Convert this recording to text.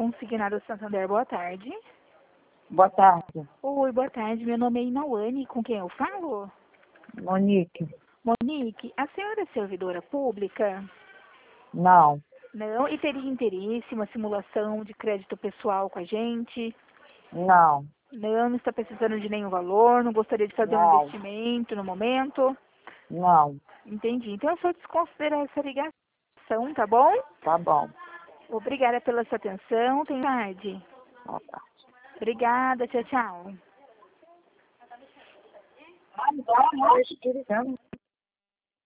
Consignado Santander, boa tarde. Boa tarde, Oi, boa tarde. Meu nome é Inauane. Com quem eu falo? Monique. Monique, a senhora é servidora pública? Não, Não. E teria interesse em uma simulação de crédito pessoal com a gente? não, Não está precisando de nenhum valor, não gostaria de fazer um não, investimento no momento? não. Entendi. Então eu só desconsiderar essa ligação, tá bom? Tá bom. Obrigada pela sua atenção. Tem tarde. Boa tarde. Obrigada, tchau, tchau. Ah, não, não, deixa eu te ligando.